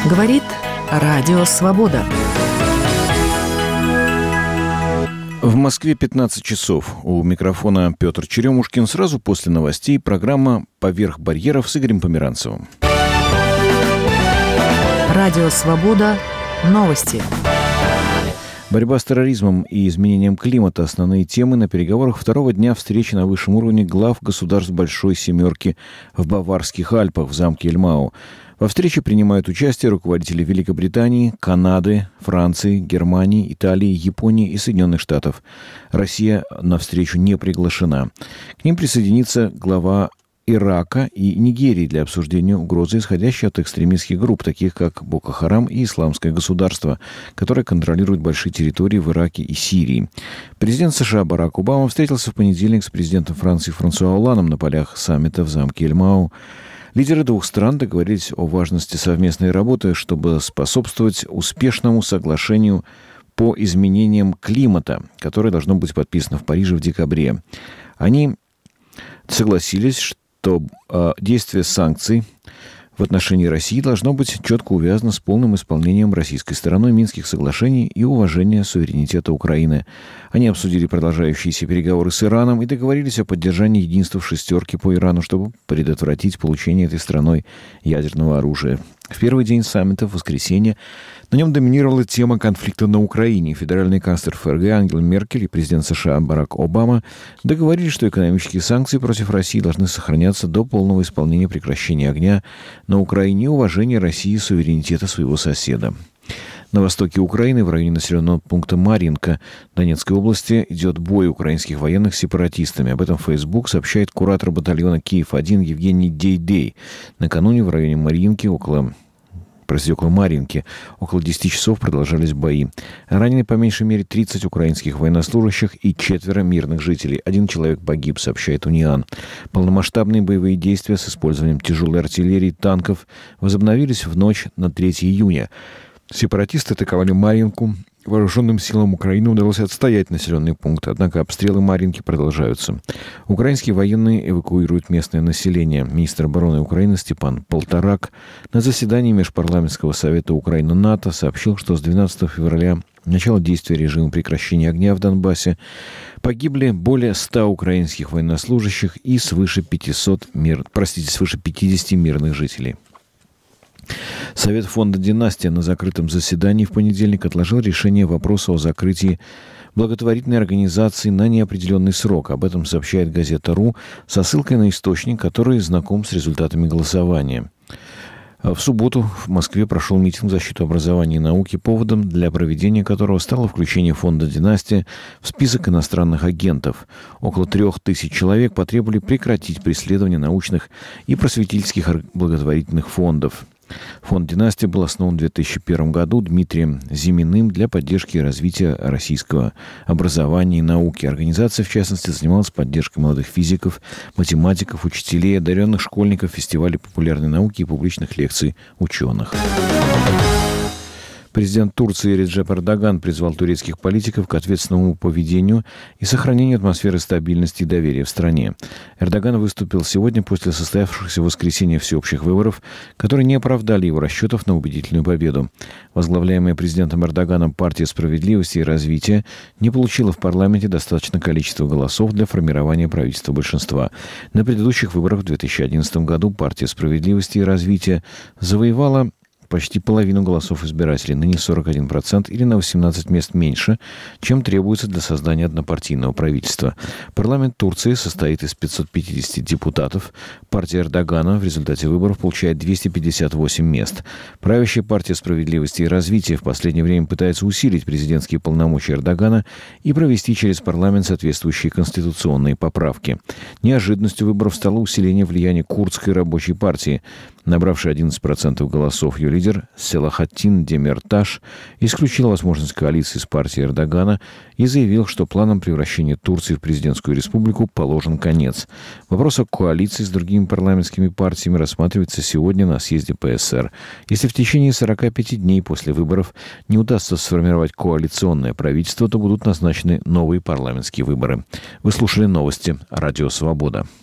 Говорит Радио Свобода. В Москве 15 часов. У микрофона Петр Черемушкин. Сразу после новостей программа «Поверх барьеров» с Игорем Померанцевым. Радио Свобода. Новости. Борьба с терроризмом и изменением климата – основные темы на переговорах второго дня встречи на высшем уровне глав государств Большой Семерки в Баварских Альпах в замке Эльмау. Во встрече принимают участие руководители Великобритании, Канады, Франции, Германии, Италии, Японии и Соединенных Штатов. Россия на встречу не приглашена. К ним присоединится глава Ирака и Нигерии для обсуждения угрозы, исходящей от экстремистских групп, таких как Боко Харам и Исламское государство, которое контролирует большие территории в Ираке и Сирии. Президент США Барак Обама встретился в понедельник с президентом Франции Франсуа Олландом на полях саммита в замке Эльмау. Лидеры двух стран договорились о важности совместной работы, чтобы способствовать успешному соглашению по изменениям климата, которое должно быть подписано в Париже в декабре. Они согласились, что действие санкций в отношении России должно быть четко увязано с полным исполнением российской стороной Минских соглашений и уважением суверенитета Украины. Они обсудили продолжающиеся переговоры с Ираном и договорились о поддержании единства в шестерке по Ирану, чтобы предотвратить получение этой страной ядерного оружия. В первый день саммита, в воскресенье, на нем доминировала тема конфликта на Украине. Федеральный канцлер ФРГ Ангела Меркель и президент США Барак Обама договорились, что экономические санкции против России должны сохраняться до полного исполнения прекращения огня на Украине и уважения России суверенитета своего соседа. На востоке Украины, в районе населенного пункта Марьинка Донецкой области, идет бой украинских военных с сепаратистами. Об этом в Facebook сообщает куратор батальона Киев-1 Евгений Дейдей. Накануне в районе Марьинки, около Марьинки, около 10 часов продолжались бои. Ранены по меньшей мере 30 украинских военнослужащих и 4 мирных жителей. 1 человек погиб, сообщает Униан. Полномасштабные боевые действия с использованием тяжелой артиллерии и танков возобновились в ночь на 3 июня. Сепаратисты атаковали Марьинку. Вооруженным силам Украины удалось отстоять населенный пункт, однако обстрелы Марьинки продолжаются. Украинские военные эвакуируют местное население. Министр обороны Украины Степан Полторак на заседании Межпарламентского совета Украина-НАТО сообщил, что с 12 февраля, начала действия режима прекращения огня в Донбассе, погибли более 100 украинских военнослужащих и свыше 50 мирных жителей. Совет фонда «Династия» на закрытом заседании в понедельник отложил решение вопроса о закрытии благотворительной организации на неопределенный срок. Об этом сообщает газета «РУ» со ссылкой на источник, который знаком с результатами голосования. В субботу в Москве прошел митинг в защиту образования и науки, поводом для проведения которого стало включение фонда «Династия» в список иностранных агентов. Около 3000 человек потребовали прекратить преследование научных и просветительских благотворительных фондов. Фонд «Династия» был основан в 2001 году Дмитрием Зиминым для поддержки и развития российского образования и науки. Организация, в частности, занималась поддержкой молодых физиков, математиков, учителей, одаренных школьников, фестивалей популярной науки и публичных лекций ученых. Президент Турции Реджеп Эрдоган призвал турецких политиков к ответственному поведению и сохранению атмосферы стабильности и доверия в стране. Эрдоган выступил сегодня после состоявшихся в воскресенье всеобщих выборов, которые не оправдали его расчетов на убедительную победу. Возглавляемая президентом Эрдоганом партия «Справедливости и развития» не получила в парламенте достаточное количество голосов для формирования правительства большинства. На предыдущих выборах в 2011 году партия «Справедливости и развития» завоевала почти половину голосов избирателей, ныне 41% или на 18 мест меньше, чем требуется для создания однопартийного правительства. Парламент Турции состоит из 550 депутатов. Партия Эрдогана в результате выборов получает 258 мест. Правящая партия «Справедливости и развития» в последнее время пытается усилить президентские полномочия Эрдогана и провести через парламент соответствующие конституционные поправки. Неожиданностью выборов стало усиление влияния курдской рабочей партии. Набравший 11% голосов, ее лидер Селахаттин Демирташ исключил возможность коалиции с партией Эрдогана и заявил, что планам превращения Турции в президентскую республику положен конец. Вопрос о коалиции с другими парламентскими партиями рассматривается сегодня на съезде ПСР. Если в течение 45 дней после выборов не удастся сформировать коалиционное правительство, то будут назначены новые парламентские выборы. Вы слушали новости «Радио Свобода».